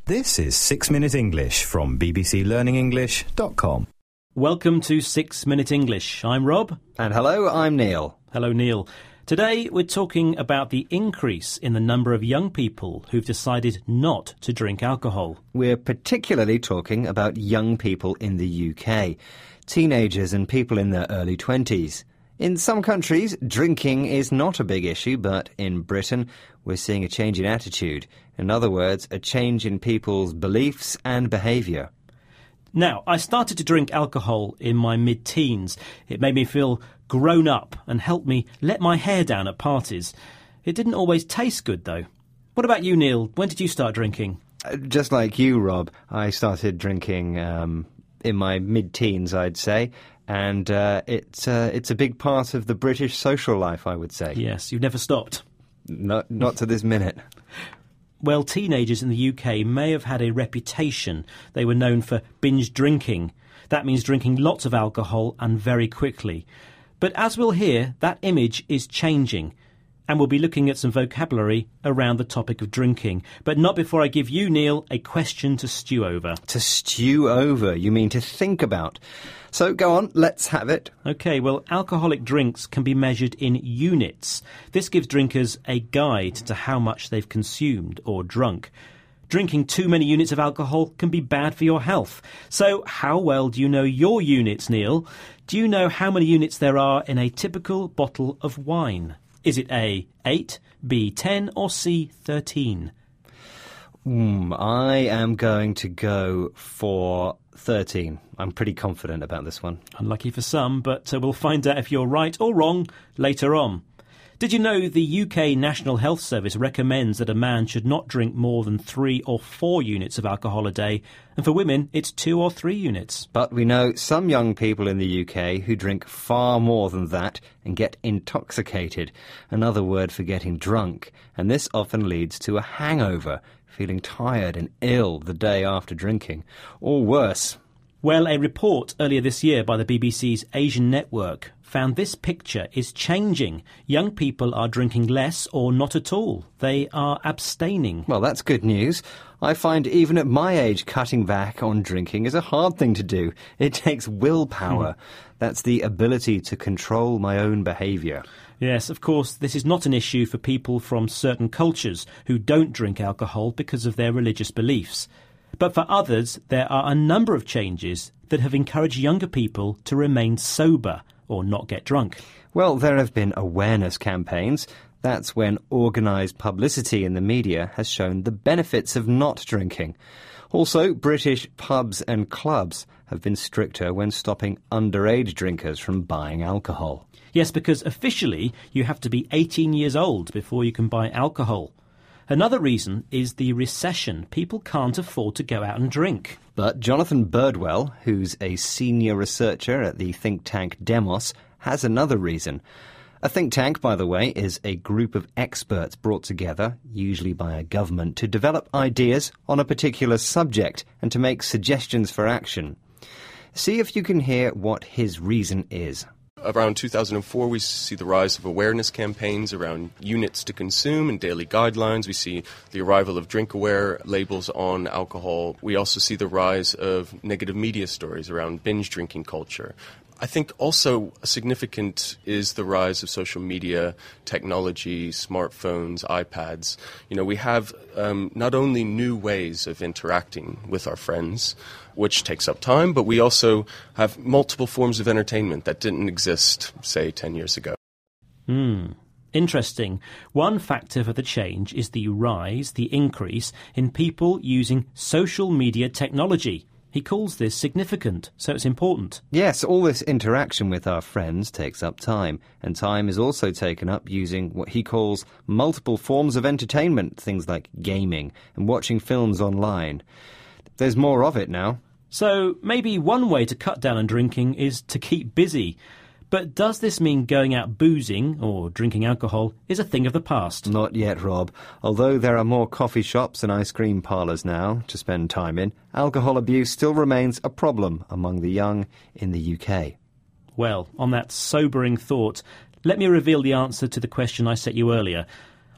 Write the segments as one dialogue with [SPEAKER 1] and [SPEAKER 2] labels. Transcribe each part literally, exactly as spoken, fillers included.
[SPEAKER 1] This is Six Minute English from b b c learning english dot com.
[SPEAKER 2] Welcome to Six Minute English. I'm Rob.
[SPEAKER 3] And hello, I'm Neil.
[SPEAKER 2] Hello, Neil. Today we're talking about the increase in the number of young people who've decided not to drink alcohol.
[SPEAKER 3] We're particularly talking about young people in the U K, teenagers and people in their early twenties. In some countries, drinking is not a big issue, but in Britain, we're seeing a change in attitude. In other words, a change in people's beliefs and behaviour.
[SPEAKER 2] Now, I started to drink alcohol in my mid-teens. It made me feel grown up and helped me let my hair down at parties. It didn't always taste good, though. What about you, Neil? When did you start drinking?
[SPEAKER 3] Uh, just like you, Rob, I started drinking um, in my mid-teens, I'd say. And uh, it's, uh, it's a big part of the British social life, I would say.
[SPEAKER 2] Yes, you've never stopped.
[SPEAKER 3] Not, not to this minute.
[SPEAKER 2] Well, teenagers in the U K may have had a reputation. They were known for binge drinking. That means drinking lots of alcohol and very quickly. But as we'll hear, that image is changing. And we'll be looking at some vocabulary around the topic of drinking. But not before I give you, Neil, a question to stew over.
[SPEAKER 3] To stew over? You mean to think about? So go on, let's have it.
[SPEAKER 2] OK, well, alcoholic drinks can be measured in units. This gives drinkers a guide to how much they've consumed or drunk. Drinking too many units of alcohol can be bad for your health. So how well do you know your units, Neil? Do you know how many units there are in a typical bottle of wine? Is it A, eight, B, ten or C, thirteen?
[SPEAKER 3] Mm, I am going to go for thirteen. I'm pretty confident about this one.
[SPEAKER 2] Unlucky for some, but uh, we'll find out if you're right or wrong later on. Did you know the U K National Health Service recommends that a man should not drink more than three or four units of alcohol a day, and for women it's two or three units?
[SPEAKER 3] But we know some young people in the U K who drink far more than that and get intoxicated, another word for getting drunk, and this often leads to a hangover, feeling tired and ill the day after drinking, or worse.
[SPEAKER 2] Well, a report earlier this year by the B B C's Asian Network found this picture is changing. Young people are drinking less or not at all. They are abstaining.
[SPEAKER 3] Well, that's good news. I find even at my age cutting back on drinking is a hard thing to do. It takes willpower. That's the ability to control my own behaviour.
[SPEAKER 2] Yes, of course, this is not an issue for people from certain cultures who don't drink alcohol because of their religious beliefs. But for others, there are a number of changes that have encouraged younger people to remain sober or not get drunk.
[SPEAKER 3] Well, there have been awareness campaigns. That's when organised publicity in the media has shown the benefits of not drinking. Also, British pubs and clubs have been stricter when stopping underage drinkers from buying alcohol.
[SPEAKER 2] Yes, because officially you have to be eighteen years old before you can buy alcohol. Another reason is the recession. People can't afford to go out and drink.
[SPEAKER 3] But Jonathan Birdwell, who's a senior researcher at the think tank Demos, has another reason. A think tank, by the way, is a group of experts brought together, usually by a government, to develop ideas on a particular subject and to make suggestions for action. See if you can hear what his reason is.
[SPEAKER 4] Around two thousand four, we see the rise of awareness campaigns around units to consume and daily guidelines. We see the arrival of drink-aware labels on alcohol. We also see the rise of negative media stories around binge drinking culture. I think also significant is the rise of social media, technology, smartphones, iPads. You know, we have um, not only new ways of interacting with our friends, which takes up time, but we also have multiple forms of entertainment that didn't exist, say, ten years ago.
[SPEAKER 2] Hmm. Interesting. One factor for the change is the rise, the increase, in people using social media technology. He calls this significant, so it's important.
[SPEAKER 3] Yes, all this interaction with our friends takes up time, and time is also taken up using what he calls multiple forms of entertainment, things like gaming and watching films online. There's more of it now.
[SPEAKER 2] So maybe one way to cut down on drinking is to keep busy. But does this mean going out boozing or drinking alcohol is a thing of the past?
[SPEAKER 3] Not yet, Rob. Although there are more coffee shops and ice cream parlours now to spend time in, alcohol abuse still remains a problem among the young in the U K.
[SPEAKER 2] Well, on that sobering thought, let me reveal the answer to the question I set you earlier.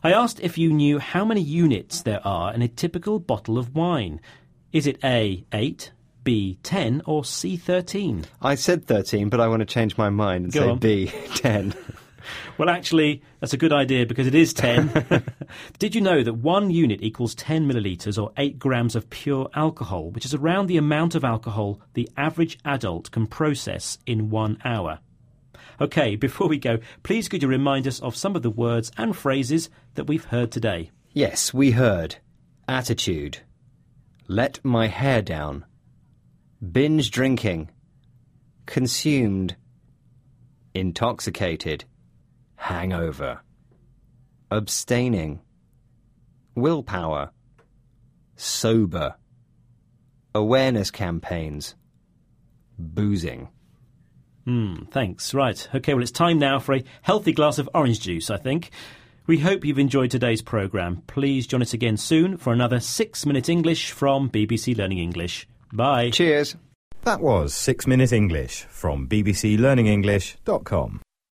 [SPEAKER 2] I asked if you knew how many units there are in a typical bottle of wine. Is it A, eight, B, ten, or C, thirteen?
[SPEAKER 3] I said thirteen, but I want to change my mind and
[SPEAKER 2] Go
[SPEAKER 3] say
[SPEAKER 2] on.
[SPEAKER 3] B, ten.
[SPEAKER 2] Well, actually, that's a good idea because it is ten. Did you know that one unit equals ten millilitres or eight grams of pure alcohol, which is around the amount of alcohol the average adult can process in one hour? OK, before we go, please could you remind us of some of the words and phrases that we've heard today?
[SPEAKER 3] Yes, we heard. Attitude. Let my hair down. Binge drinking. Consumed. Intoxicated. Hangover. Abstaining. Willpower. Sober. Awareness campaigns. Boozing.
[SPEAKER 2] Hmm, thanks. Right. OK, well, it's time now for a healthy glass of orange juice, I think. We hope you've enjoyed today's programme. Please join us again soon for another Six Minute English from B B C Learning English. Bye.
[SPEAKER 3] Cheers.
[SPEAKER 1] That was Six Minute English from b b c learning english dot com.